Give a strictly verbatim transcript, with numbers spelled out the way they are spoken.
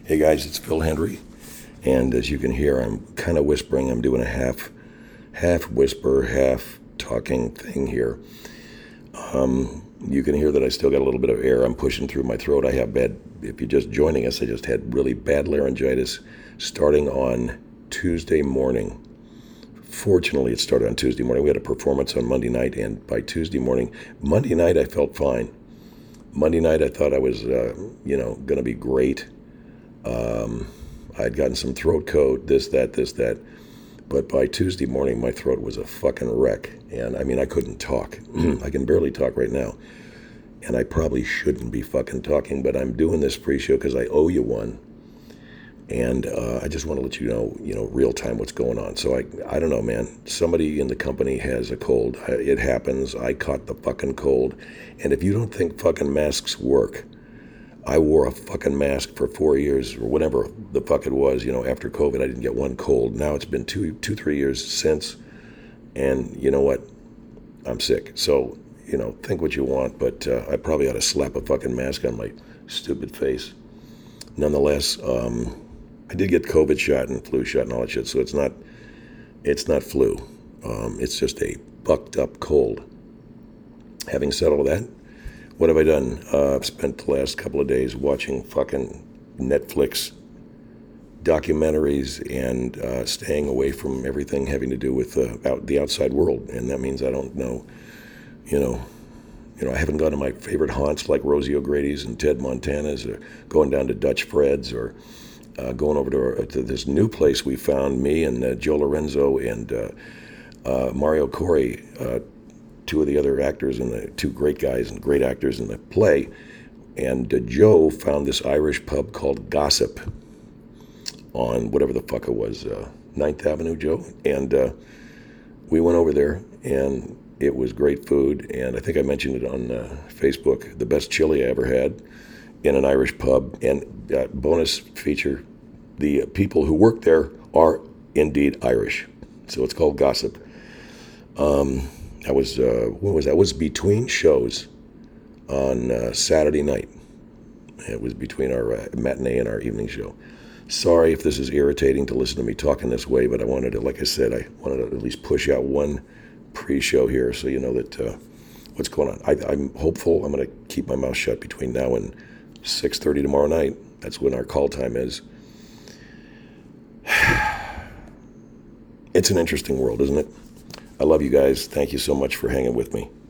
Hey guys, it's Phil Hendry, and as you can hear, I'm kind of whispering. I'm doing a half, half whisper, half talking thing here. Um, you can hear that I still got a little bit of air. I'm pushing through my throat. I have bad. If you're just joining us, I just had really bad laryngitis starting on Tuesday morning. Fortunately, it started on Tuesday morning. We had a performance on Monday night, and by Tuesday morning, Monday night, I felt fine. Monday night, I thought I was, uh, you know, going to be great. Um, I'd gotten some throat coat, this, that, this, that. But by Tuesday morning, my throat was a fucking wreck. And I mean, I couldn't talk. I can barely talk right now. And I probably shouldn't be fucking talking, but I'm doing this pre-show because I owe you one. And uh, I just want to let you know, you know, real time what's going on. So I, I don't know, man. Somebody in the company has a cold. I, it happens. I caught the fucking cold. And if you don't think fucking masks work, I wore a fucking mask for four years or whatever the fuck it was, you know, after COVID. I didn't get one cold. Now it's been two, two, three years since. And you know what? I'm sick. So, you know, think what you want, but uh, I probably ought to slap a fucking mask on my stupid face. Nonetheless, um, I did get COVID shot and flu shot and all that shit. So it's not, it's not flu. Um, it's just a bucked up cold. Having said all that, what have I done? Uh, I've spent the last couple of days watching fucking Netflix documentaries and uh, staying away from everything having to do with uh, out, the outside world. And that means I don't know, you know, you know, I haven't gone to my favorite haunts like Rosie O'Grady's and Ted Montana's, or going down to Dutch Fred's, or uh, going over to, uh, to this new place we found, me and uh, Joe Lorenzo and uh, uh, Mario Corey, uh, two of the other actors and the two great guys and great actors in the play. And uh, Joe found this Irish pub called Gossip on whatever the fuck it was, uh, ninth Avenue, Joe. And uh, we went over there, and it was great food. And I think I mentioned it on uh, Facebook, the best chili I ever had in an Irish pub. And uh, bonus feature, the people who work there are indeed Irish. So it's called Gossip. Um, I was, uh, what was that? It was between shows on uh, Saturday night. It was between our uh, matinee and our evening show. Sorry if this is irritating to listen to me talking this way, but I wanted to, like I said, I wanted to at least push out one pre-show here so you know that uh, what's going on. I, I'm hopeful. I'm going to keep my mouth shut between now and six thirty tomorrow night. That's when our call time is. It's an interesting world, isn't it? I love you guys. Thank you so much for hanging with me.